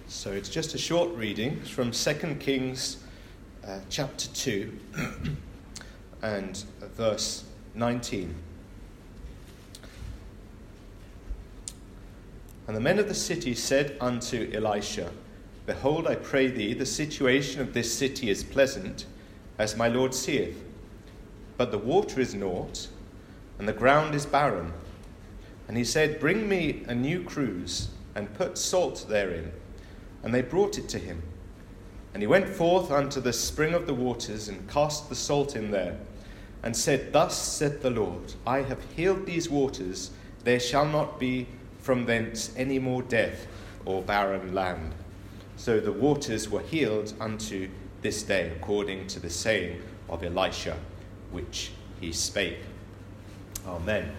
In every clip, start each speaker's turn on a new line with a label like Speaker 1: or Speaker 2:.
Speaker 1: So it's just a short reading from 2 Kings chapter 2 and verse 19. And the men of the city said unto Elisha, Behold, I pray thee, the situation of this city is pleasant, as my Lord seeth. But the water is naught, and the ground is barren. And he said, Bring me a new cruse, and put salt therein. And they brought it to him. And he went forth unto the spring of the waters, and cast the salt in there, and said, Thus saith the Lord, I have healed these waters, there shall not be from thence any more death or barren land. So the waters were healed unto this day, according to the saying of Elisha, which he spake. Amen.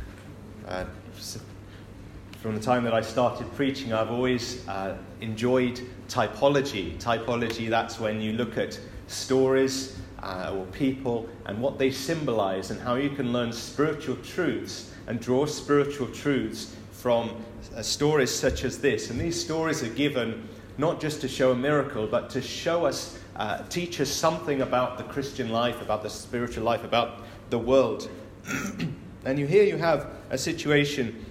Speaker 1: From the time that I started preaching, I've always enjoyed typology. Typology, that's when you look at stories or people and what they symbolize and how you can learn spiritual truths and draw spiritual truths from stories such as this. And these stories are given not just to show a miracle, but to show us, teach us something about the Christian life, about the spiritual life, about the world. And here you have a situation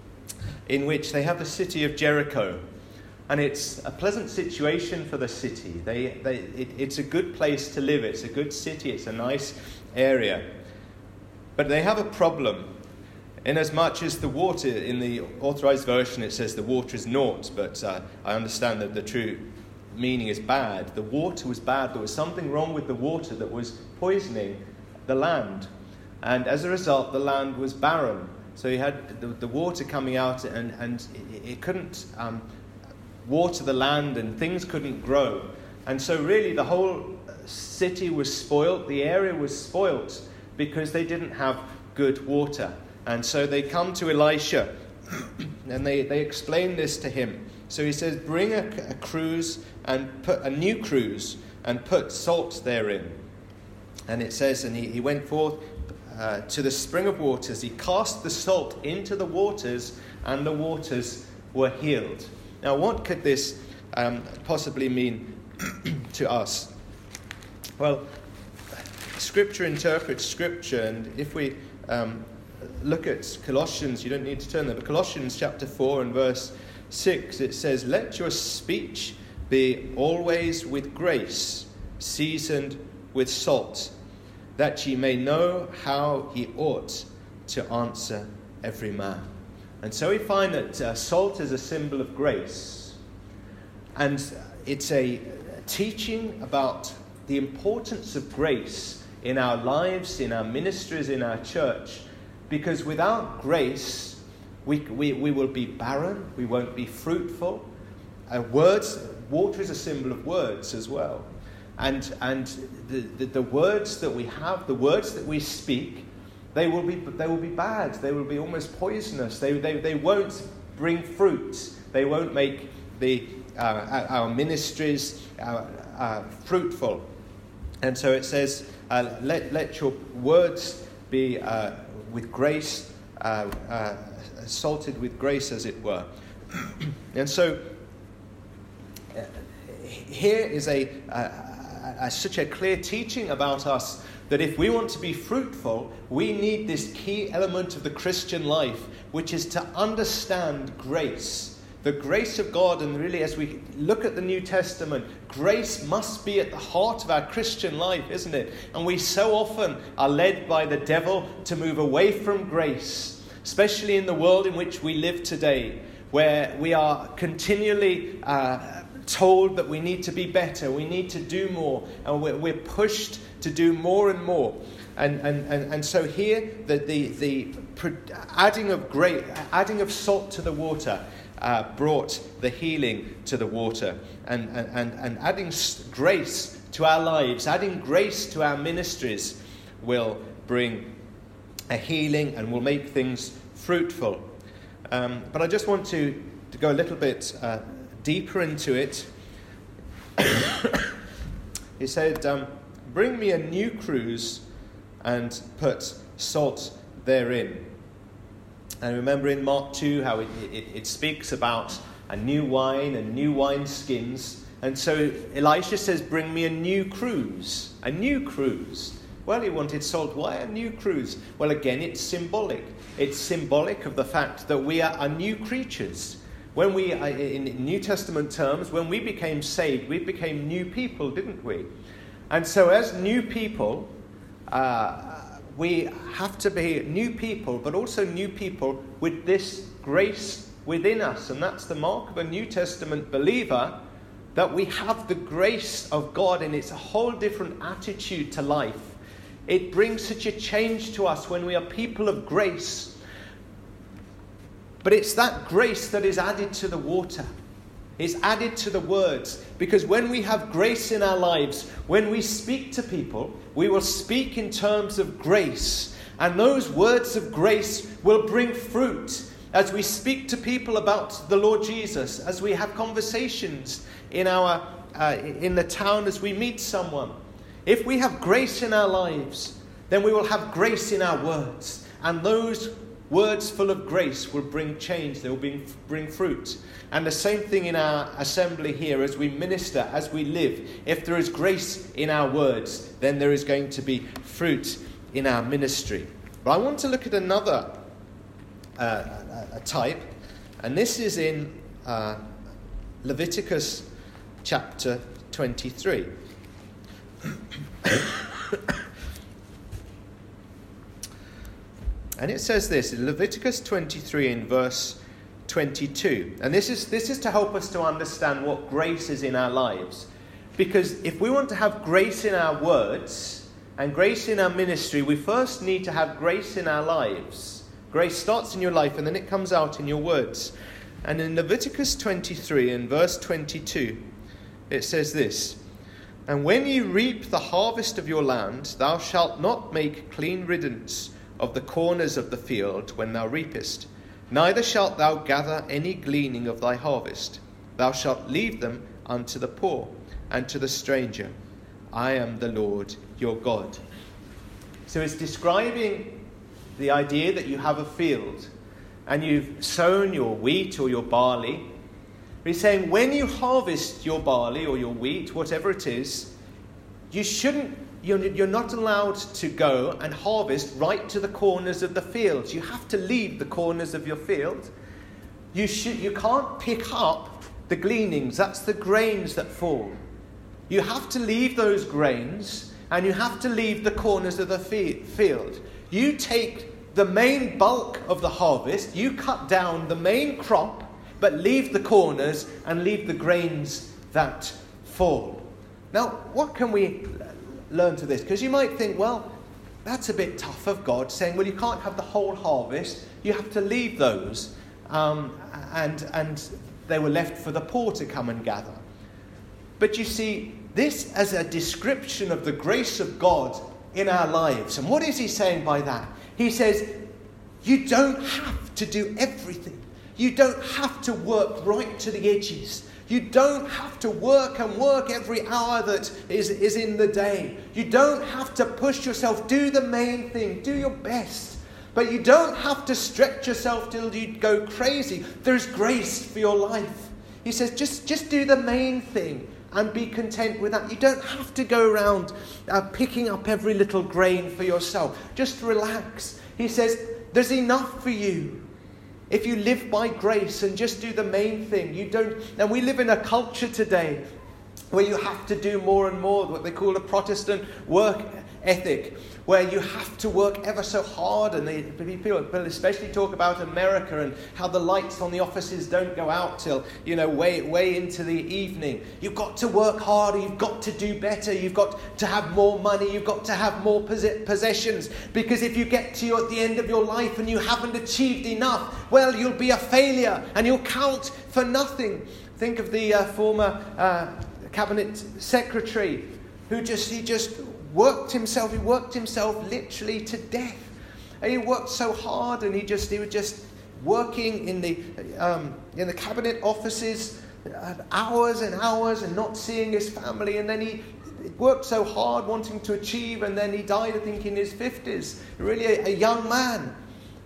Speaker 1: in which they have the city of Jericho. And it's a pleasant situation for the city. It's a good place to live. It's a good city. It's a nice area. But they have a problem. Inasmuch as the water, in the authorized version, it says the water is naught. But I understand that the true meaning is bad. The water was bad. There was something wrong with the water that was poisoning the land. And as a result, the land was barren. So you had the water coming out and it couldn't water the land and things couldn't grow. And so really the whole city was spoilt, the area was spoilt because they didn't have good water. And so they come to Elisha and they explain this to him. So he says, bring a cruse and put a new cruse and put salt therein. And it says, and he went forth to the spring of waters. He cast the salt into the waters, and the waters were healed. Now, what could this possibly mean to us? Well, Scripture interprets Scripture, and if we look at Colossians, you don't need to turn there, but Colossians chapter 4 and verse 6, it says, Let your speech be always with grace, seasoned with salt, that ye may know how ye ought to answer every man. And so we find that salt is a symbol of grace. And it's a teaching about the importance of grace in our lives, in our ministries, in our church. Because without grace, we will be barren, we won't be fruitful. Water is a symbol of words as well. And the words that we have, the words that we speak, they will be bad. They will be almost poisonous. They won't bring fruit. They won't make our ministries fruitful. And so it says, let your words be with grace, salted with grace, as it were. And so here is such a clear teaching about us that if we want to be fruitful, we need this key element of the Christian life, which is to understand grace. The grace of God, and really as we look at the New Testament, grace must be at the heart of our Christian life, isn't it? And we so often are led by the devil to move away from grace, especially in the world in which we live today, where we are continually told that we need to be better, we need to do more, and we're pushed to do more and more. And so here the adding of salt to the water brought the healing to the water, and adding grace to our lives, adding grace to our ministries will bring a healing and will make things fruitful. But I just want to go a little bit deeper into it. He said, bring me a new cruse and put salt therein. And remember in Mark 2 how it speaks about and new wine and new wineskins. And so Elisha says, bring me a new cruse. A new cruse. Well, he wanted salt. Why a new cruse? Well, again, it's symbolic. It's symbolic of the fact that we are new creatures. When we, in New Testament terms, when we became saved, we became new people, didn't we? And so as new people, we have to be new people, but also new people with this grace within us. And that's the mark of a New Testament believer, that we have the grace of God, and it's a whole different attitude to life. It brings such a change to us when we are people of grace. But it's that grace that is added to the water. It's added to the words. Because when we have grace in our lives, when we speak to people, we will speak in terms of grace. And those words of grace will bring fruit as we speak to people about the Lord Jesus, as we have conversations in the town, as we meet someone. If we have grace in our lives, then we will have grace in our words. And those words full of grace will bring change. They will bring fruit. And the same thing in our assembly here, as we minister, as we live. If there is grace in our words, then there is going to be fruit in our ministry. But I want to look at another type. And this is in Leviticus chapter 23. And it says this in Leviticus 23 in verse 22. And this is to help us to understand what grace is in our lives. Because if we want to have grace in our words and grace in our ministry, we first need to have grace in our lives. Grace starts in your life and then it comes out in your words. And in Leviticus 23 in verse 22, it says this: "And when you reap the harvest of your land, thou shalt not make clean riddance of the corners of the field when thou reapest. Neither shalt thou gather any gleaning of thy harvest. Thou shalt leave them unto the poor and to the stranger. I am the Lord your God." So it's describing the idea that you have a field and you've sown your wheat or your barley. He's saying when you harvest your barley or your wheat, whatever it is, you're not allowed to go and harvest right to the corners of the fields. You have to leave the corners of your field. You can't pick up the gleanings. That's the grains that fall. You have to leave those grains, and you have to leave the corners of the field. You take the main bulk of the harvest, you cut down the main crop, but leave the corners and leave the grains that fall. Now, what can we learn to this? Because you might think, well, that's a bit tough of God, saying, well, you can't have the whole harvest. You have to leave those, and they were left for the poor to come and gather. But you see, this as a description of the grace of God in our lives. And what is he saying by that? He says, you don't have to do everything. You don't have to work right to the edges. You don't have to work and work every hour that is in the day. You don't have to push yourself. Do the main thing. Do your best. But you don't have to stretch yourself till you go crazy. There's grace for your life. He says, just do the main thing and be content with that. You don't have to go around picking up every little grain for yourself. Just relax. He says, there's enough for you. If you live by grace and just do the main thing, you don't. And we live in a culture today where you have to do more and more, what they call a Protestant work ethic, where you have to work ever so hard. And people especially talk about America and how the lights on the offices don't go out till, way into the evening. You've got to work harder. You've got to do better. You've got to have more money. You've got to have more possessions. Because if you get to at the end of your life and you haven't achieved enough, well, you'll be a failure and you'll count for nothing. Think of the former cabinet secretary who he worked himself literally to death. And he worked so hard, and he was just working in the cabinet offices hours and hours and not seeing his family. And then he worked so hard wanting to achieve, and then he died, I think, in his 50s. Really a young man.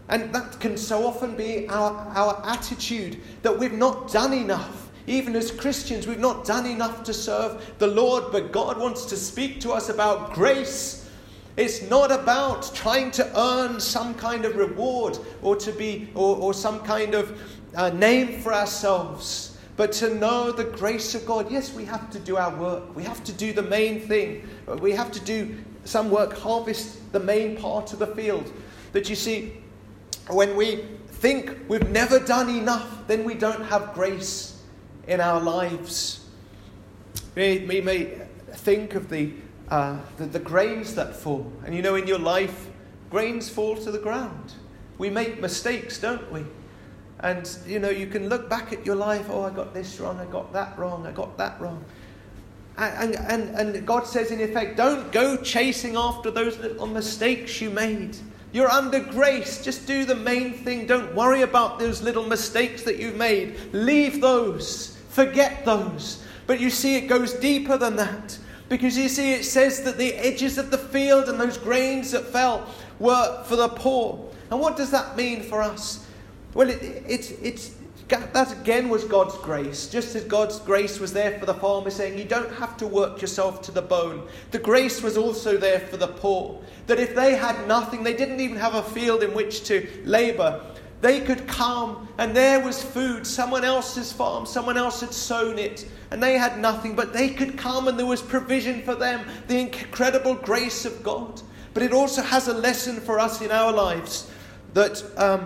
Speaker 1: And that can so often be our attitude, that we've not done enough. Even as Christians, we've not done enough to serve the Lord, but God wants to speak to us about grace. It's not about trying to earn some kind of reward or to be or some kind of name for ourselves, but to know the grace of God. Yes, we have to do our work. We have to do the main thing. We have to do some work, harvest the main part of the field. But you see, when we think we've never done enough, then we don't have grace in our lives. We may think of the grains that fall. And you know, in your life, grains fall to the ground. We make mistakes, don't we? And, you know, you can look back at your life, oh, I got this wrong, I got that wrong, I got that wrong. And God says, in effect, don't go chasing after those little mistakes you made. You're under grace. Just do the main thing. Don't worry about those little mistakes that you've made. Leave those. Forget those. But you see, it goes deeper than that. Because you see, it says that the edges of the field and those grains that fell were for the poor. And what does that mean for us? Well, that again was God's grace. Just as God's grace was there for the farmer, saying you don't have to work yourself to the bone. The grace was also there for the poor. That if they had nothing, they didn't even have a field in which to labour, they could come and there was food. Someone else's farm, someone else had sown it, and they had nothing, but they could come and there was provision for them. The incredible grace of God. But it also has a lesson for us in our lives that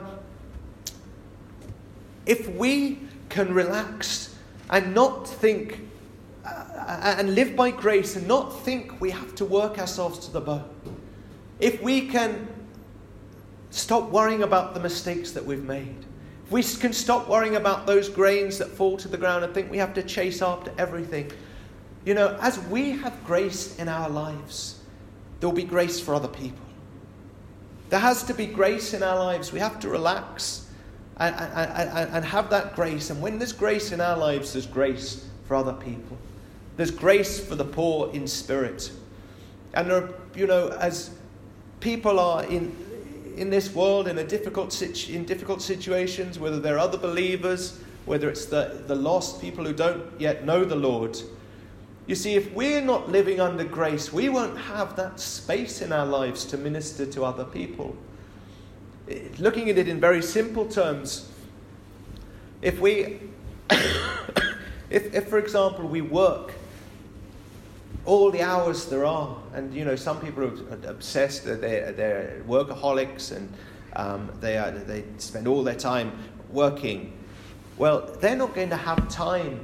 Speaker 1: if we can relax and not think and live by grace and not think we have to work ourselves to the bone, if we can stop worrying about the mistakes that we've made, if we can stop worrying about those grains that fall to the ground and think we have to chase after everything, you know, as we have grace in our lives, there will be grace for other people. There has to be grace in our lives. We have to relax and have that grace. And when there's grace in our lives, there's grace for other people. There's grace for the poor in spirit. And, you know, as people are in this world in difficult situations, whether they're other believers, whether it's the lost people who don't yet know the Lord, you see, if we're not living under grace, we won't have that space in our lives to minister to other people. Looking at it in very simple terms, if for example, we work all the hours there are, and you know, some people are obsessed, they're workaholics, and they spend all their time working. Well, they're not going to have time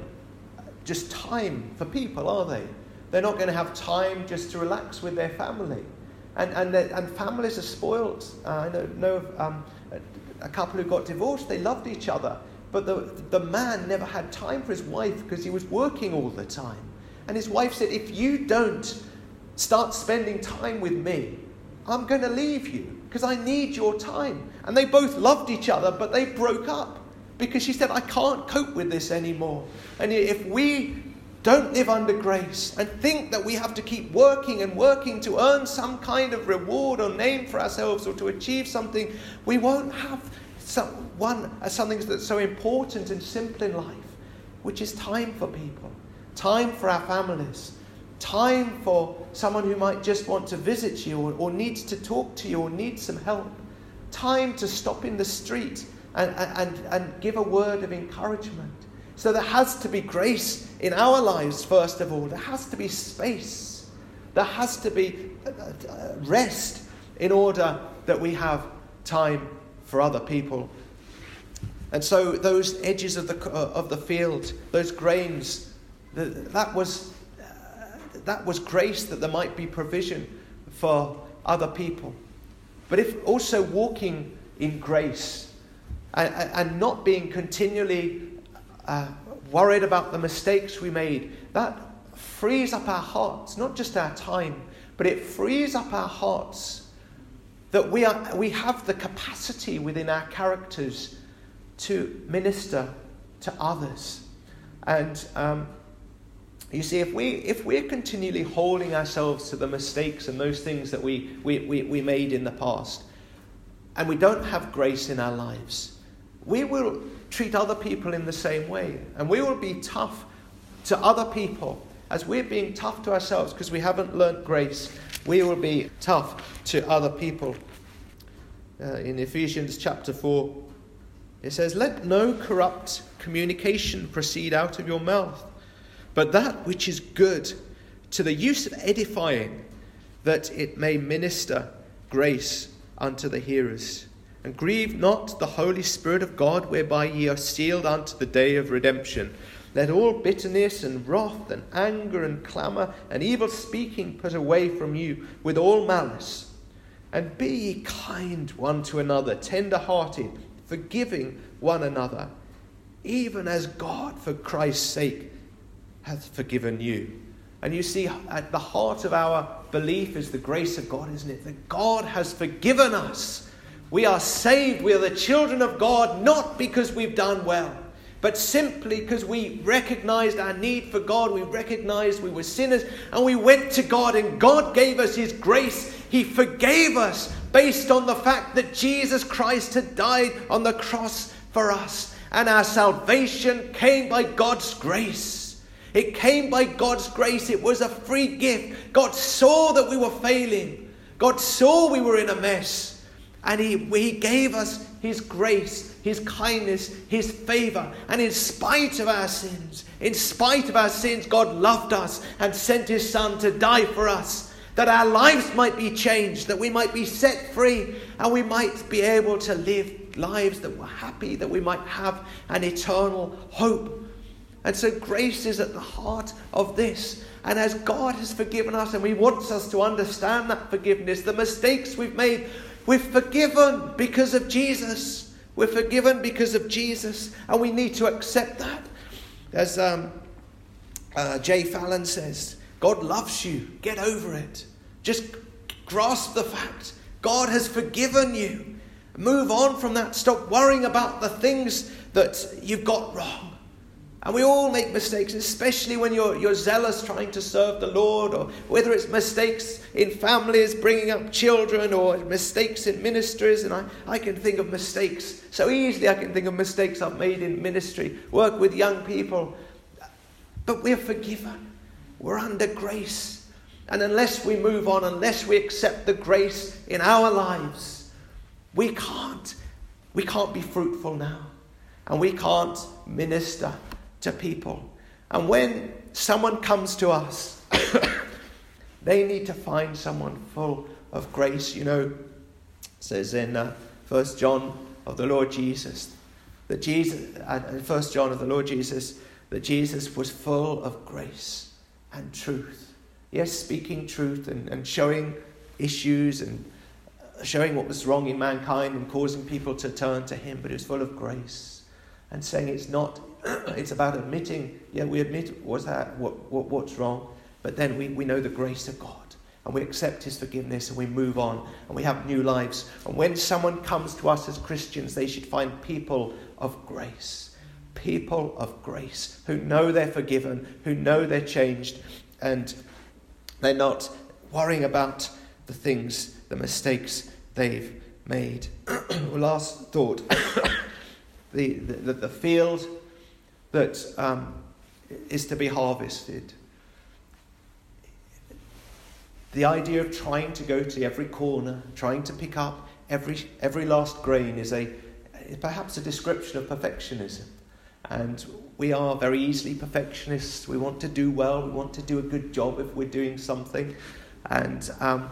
Speaker 1: for people, are they? They're not going to have time just to relax with their family. And families are spoiled. I know a couple who got divorced. They loved each other, but the man never had time for his wife because he was working all the time. And his wife said, if you don't start spending time with me, I'm going to leave you because I need your time. And they both loved each other, but they broke up because she said, I can't cope with this anymore. And if we don't live under grace and think that we have to keep working and working to earn some kind of reward or name for ourselves or to achieve something, we won't have something that's so important and simple in life, which is time for people, time for our families, time for someone who might just want to visit you or needs to talk to you or needs some help, time to stop in the street and give a word of encouragement. So there has to be grace in our lives, first of all. There has to be space. There has to be rest in order that we have time for other people. And so those edges of the field, those grains, that was grace, that there might be provision for other people. But if also walking in grace and not being continually worried about the mistakes we made, that frees up our hearts, not just our time, but it frees up our hearts that we have the capacity within our characters to minister to others. And you see, if we're continually holding ourselves to the mistakes and those things that we made in the past, and we don't have grace in our lives, we will treat other people in the same way. And we will be tough to other people as we're being tough to ourselves because we haven't learnt grace. We will be tough to other people. In Ephesians chapter 4, it says, "Let no corrupt communication proceed out of your mouth, but that which is good, to the use of edifying, that it may minister grace unto the hearers. And grieve not the Holy Spirit of God, whereby ye are sealed unto the day of redemption. Let all bitterness and wrath and anger and clamour and evil speaking put away from you with all malice. And be ye kind one to another, tender-hearted, forgiving one another, even as God for Christ's sake hath forgiven you." And you see, at the heart of our belief is the grace of God, isn't it? That God has forgiven us. We are saved. We are the children of God, not because we've done well, but simply because we recognized our need for God. We recognized we were sinners, and we went to God, and God gave us his grace. He forgave us based on the fact that Jesus Christ had died on the cross for us. And our salvation came by God's grace. It came by God's grace. It was a free gift. God saw that we were failing. God saw we were in a mess. And he gave us his grace, his kindness, his favor. And in spite of our sins, God loved us and sent his Son to die for us, that our lives might be changed, that we might be set free, and we might be able to live lives that were happy, that we might have an eternal hope. And so grace is at the heart of this. And as God has forgiven us, and he wants us to understand that forgiveness, the mistakes we've made, we're forgiven because of Jesus. We're forgiven because of Jesus, and we need to accept that. As Jay Fallon says, God loves you. Get over it. Just grasp the fact. God has forgiven you. Move on from that. Stop worrying about the things that you've got wrong. And we all make mistakes, especially when you're zealous trying to serve the Lord, or whether it's mistakes in families, bringing up children, or mistakes in ministries. And I can think of mistakes so easily. I can think of mistakes I've made in ministry, work with young people. But we're forgiven. We're under grace. And unless we move on, unless we accept the grace in our lives, we can't be fruitful now. And we can't minister to people. And when someone comes to us, they need to find someone full of grace. You know, it says in 1 John of the Lord Jesus, that Jesus was full of grace and truth. Yes, speaking truth and showing issues and showing what was wrong in mankind and causing people to turn to him, but it was full of grace and saying it's about admitting, we admit what's wrong, but then we know the grace of God, and we accept his forgiveness, and we move on, and we have new lives. And when someone comes to us as Christians, they should find people of grace who know they're forgiven, who know they're changed, and they're not worrying about the mistakes they've made. Last thought. The field that is to be harvested. The idea of trying to go to every corner, trying to pick up every last grain is perhaps a description of perfectionism. And we are very easily perfectionists. We want to do well. We want to do a good job if we're doing something. And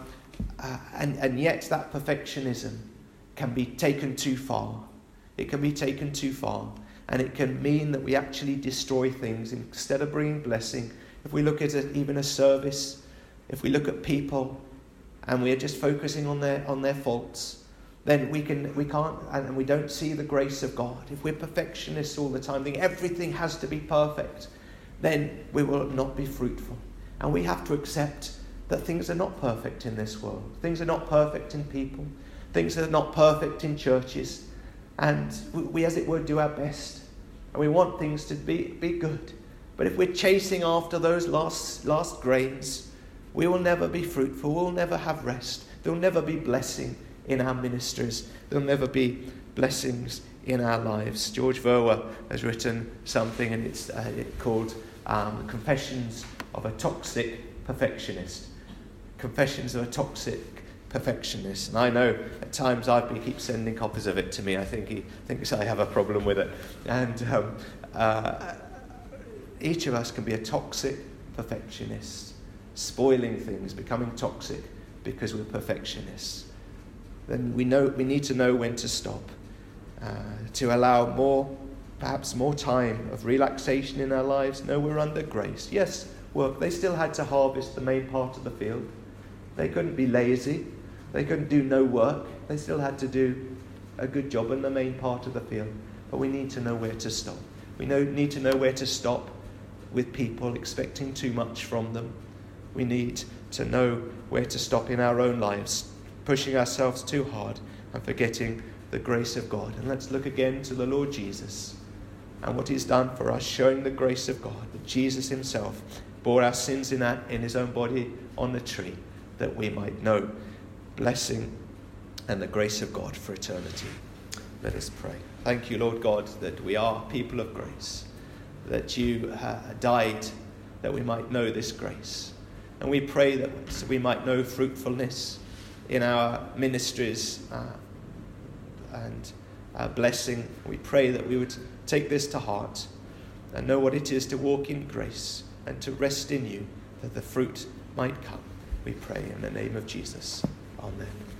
Speaker 1: yet that perfectionism can be taken too far. It can be taken too far. And it can mean that we actually destroy things instead of bringing blessing. If we look at even a service, if we look at people and we're just focusing on their faults, then we can't, and we don't see the grace of God. If we're perfectionists all the time, thinking everything has to be perfect, then we will not be fruitful. And we have to accept that things are not perfect in this world. Things are not perfect in people. Things are not perfect in churches. And we, as it were, do our best. And we want things to be good. But if we're chasing after those last grains, we will never be fruitful. We'll never have rest. There will never be blessing in our ministries. There'll never be blessings in our lives. George Verwer has written something, and it's called Confessions of a Toxic Perfectionist. Confessions of a Toxic Perfectionist. And I know at times he keeps sending copies of it to me. I think he thinks I have a problem with it. And each of us can be a toxic perfectionist, spoiling things, becoming toxic because we're perfectionists. Then we need to know when to stop, to allow perhaps more time of relaxation in our lives. No, we're under grace. Yes, work. They still had to harvest the main part of the field. They couldn't be lazy. They couldn't do no work. They still had to do a good job in the main part of the field. But we need to know where to stop. We need to know where to stop with people expecting too much from them. We need to know where to stop in our own lives, pushing ourselves too hard and forgetting the grace of God. And let's look again to the Lord Jesus and what he's done for us, showing the grace of God, that Jesus himself bore our sins in his own body on the tree, that we might know blessing and the grace of God for eternity. Let us pray. Thank you, Lord God, that we are people of grace, that you died that we might know this grace. And we pray that we might know fruitfulness in our ministries and our blessing. We pray that we would take this to heart and know what it is to walk in grace and to rest in you, that the fruit might come. We pray in the name of Jesus. Amen.